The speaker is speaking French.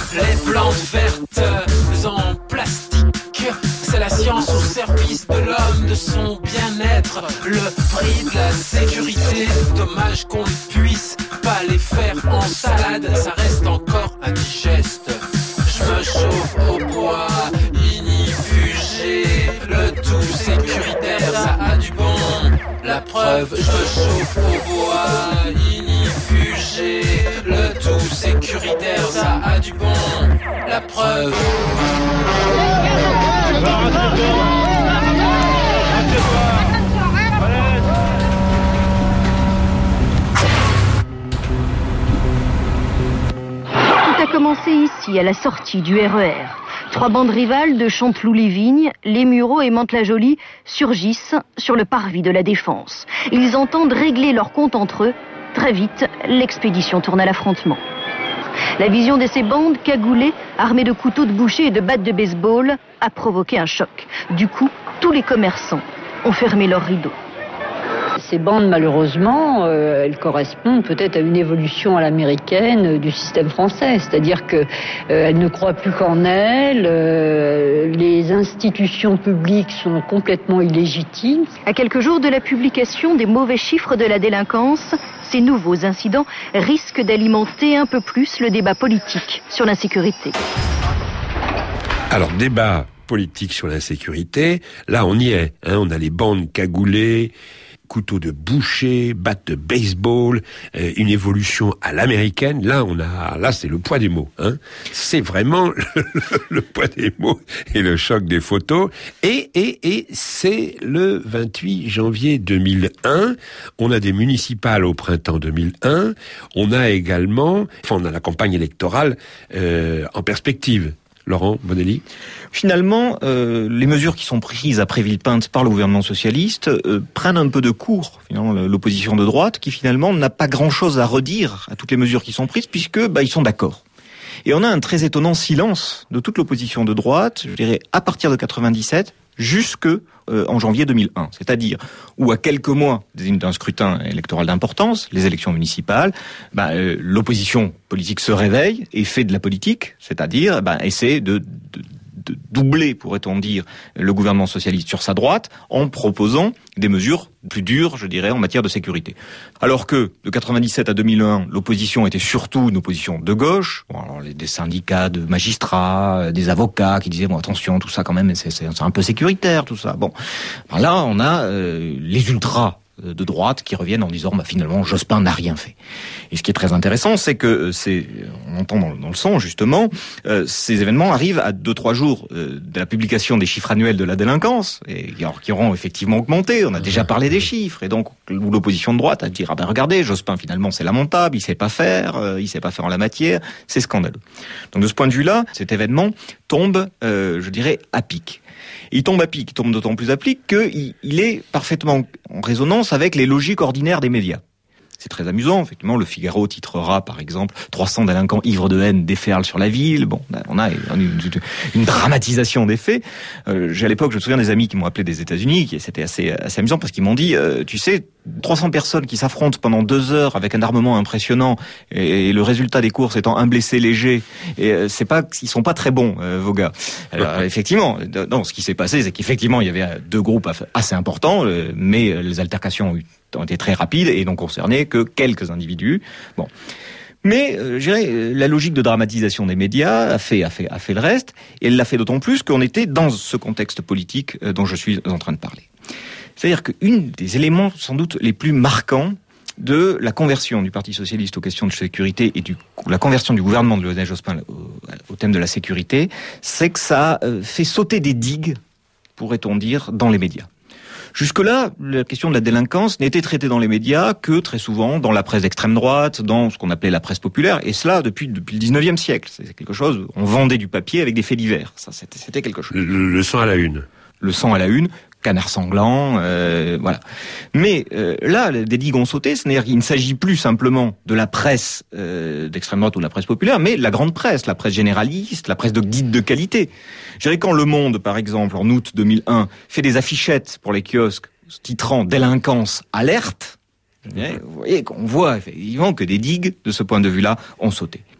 Les plantes vertes en plastique, c'est la science au service de l'homme, de son bien-être. Le prix de la sécurité, dommage qu'on ne puisse pas les faire en salade, ça reste encore indigeste. Je me chauffe au bois, inifugé, le tout sécuritaire, ça a du bon. La preuve, je me chauffe au bois, inifugé, le tout sécuritaire, ça a du bon. La preuve. Tout a commencé ici, à la sortie du RER. 3 bandes rivales de Chanteloup-les-Vignes, Les Mureaux et Mantes-la-Jolie surgissent sur le parvis de la Défense. Ils entendent régler leurs comptes entre eux. Très vite, l'expédition tourne à l'affrontement. La vision de ces bandes cagoulées, armées de couteaux de boucher et de battes de baseball, a provoqué un choc. Du coup, tous les commerçants ont fermé leurs rideaux. Ces bandes, malheureusement, elles correspondent peut-être à une évolution à l'américaine du système français. C'est-à-dire qu'elles ne croient plus qu'en elles, les institutions publiques sont complètement illégitimes. À quelques jours de la publication des mauvais chiffres de la délinquance, ces nouveaux incidents risquent d'alimenter un peu plus le débat politique sur l'insécurité. Alors, débat politique sur l'insécurité, là on y est. On a les bandes cagoulées, couteaux de boucher, battes de baseball, une évolution à l'américaine. Là c'est le poids des mots. C'est vraiment le poids des mots et le choc des photos. Et c'est le 28 janvier 2001. On a des municipales au printemps 2001. On a également, on a la campagne électorale en perspective. Laurent Bonelli. Finalement, les mesures qui sont prises après Villepinte par le gouvernement socialiste prennent un peu de cours. Finalement, l'opposition de droite, qui finalement n'a pas grand-chose à redire à toutes les mesures qui sont prises, puisque ils sont d'accord. Et on a un très étonnant silence de toute l'opposition de droite, je dirais à partir de 97 jusque en janvier 2001, c'est-à-dire où à quelques mois d'un scrutin électoral d'importance, les élections municipales, l'opposition politique se réveille et fait de la politique, c'est-à-dire essaie de doubler, pourrait-on dire, le gouvernement socialiste sur sa droite en proposant des mesures plus dures, je dirais, en matière de sécurité. Alors que de 97 à 2001, l'opposition était surtout une opposition de gauche. Des syndicats de magistrats, des avocats qui disaient attention, tout ça quand même, c'est un peu sécuritaire, tout ça. Là, on a les ultras de droite qui reviennent en disant finalement Jospin n'a rien fait. Et ce qui est très intéressant, c'est que on entend dans le son justement, ces événements arrivent à 2-3 jours de la publication des chiffres annuels de la délinquance, et qui auront effectivement augmenté. On a déjà parlé des chiffres, et donc où l'opposition de droite a dit regardez, Jospin finalement c'est lamentable, il sait pas faire en la matière, c'est scandaleux. Donc de ce point de vue-là, cet événement tombe, je dirais, à pic. Il tombe d'autant plus à pic qu'il est parfaitement en résonance avec les logiques ordinaires des médias. C'est très amusant, effectivement, le Figaro titrera, par exemple, 300 délinquants ivres de haine déferlent sur la ville. On a une dramatisation des faits. À l'époque, je me souviens des amis qui m'ont appelé des États-Unis, c'était assez amusant parce qu'ils m'ont dit, 300 personnes qui s'affrontent pendant 2 heures avec un armement impressionnant et le résultat des courses étant un blessé léger, et ils sont pas très bons, vos gars. Alors, effectivement, non, ce qui s'est passé, c'est qu'effectivement, il y avait 2 groupes assez importants, mais les altercations ont été très rapides et n'ont concerné que quelques individus. Mais je dirais, la logique de dramatisation des médias a fait le reste, et elle l'a fait d'autant plus qu'on était dans ce contexte politique dont je suis en train de parler. C'est-à-dire qu'un des éléments sans doute les plus marquants de la conversion du Parti socialiste aux questions de sécurité et la conversion du gouvernement de Lionel Jospin au thème de la sécurité, c'est que ça fait sauter des digues, pourrait-on dire, dans les médias. Jusque-là, la question de la délinquance n'était traitée dans les médias que très souvent dans la presse d'extrême droite, dans ce qu'on appelait la presse populaire, et cela depuis le 19e siècle. C'est quelque chose, on vendait du papier avec des faits divers. Ça, c'était quelque chose. Le sang à la une. Le sang à la une. Canard sanglant, voilà. Mais là, des digues ont sauté, c'est-à-dire qu'il ne s'agit plus simplement de la presse d'extrême droite ou de la presse populaire, mais la grande presse, la presse généraliste, la presse dite de qualité. Je dirais quand Le Monde, par exemple, en août 2001, fait des affichettes pour les kiosques titrant « Délinquance alerte », vous voyez qu'on voit effectivement que des digues, de ce point de vue-là, ont sauté.